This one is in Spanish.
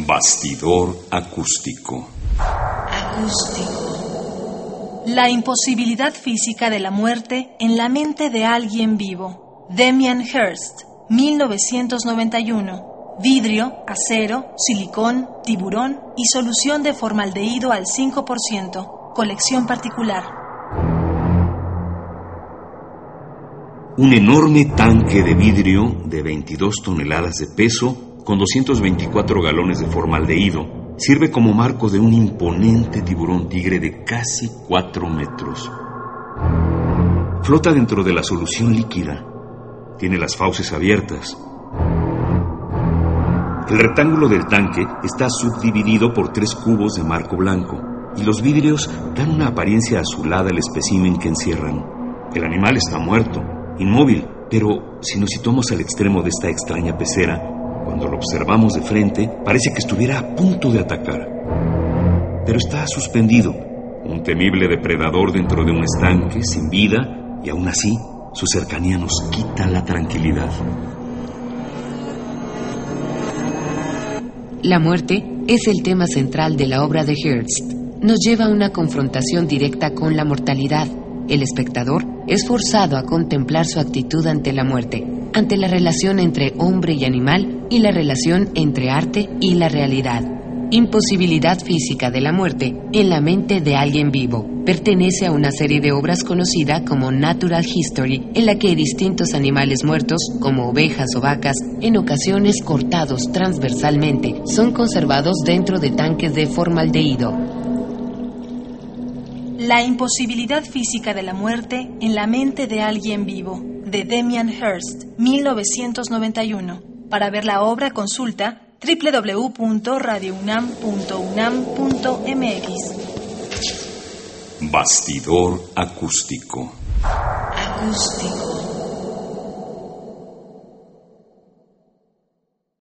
Bastidor acústico. La imposibilidad física de la muerte en la mente de alguien vivo. Damien Hirst, 1991. Vidrio, acero, silicón, tiburón y solución de formaldehído al 5%. Colección particular. Un enorme tanque de vidrio de 22 toneladas de peso con 224 galones de formaldehído sirve como marco de un imponente tiburón tigre de casi 4 metros. Flota dentro de la solución líquida. Tiene las fauces abiertas. El rectángulo del tanque está subdividido por 3 cubos de marco blanco y los vidrios dan una apariencia azulada al espécimen que encierran. El animal está muerto, inmóvil, pero si nos situamos al extremo de esta extraña pecera, cuando lo observamos de frente, parece que estuviera a punto de atacar. Pero está suspendido, un temible depredador dentro de un estanque, sin vida, y aún así, su cercanía nos quita la tranquilidad. La muerte es el tema central de la obra de Hirst. Nos lleva a una confrontación directa con la mortalidad. El espectador es forzado a contemplar su actitud ante la muerte, ante la relación entre hombre y animal y la relación entre arte y la realidad. Imposibilidad física de la muerte en la mente de alguien vivo. Pertenece a una serie de obras conocida como Natural History, en la que distintos animales muertos, como ovejas o vacas, en ocasiones cortados transversalmente, son conservados dentro de tanques de formaldehído. La imposibilidad física de la muerte en la mente de alguien vivo, de Damien Hirst, 1991. Para ver la obra, consulta www.radiounam.unam.mx. Bastidor acústico.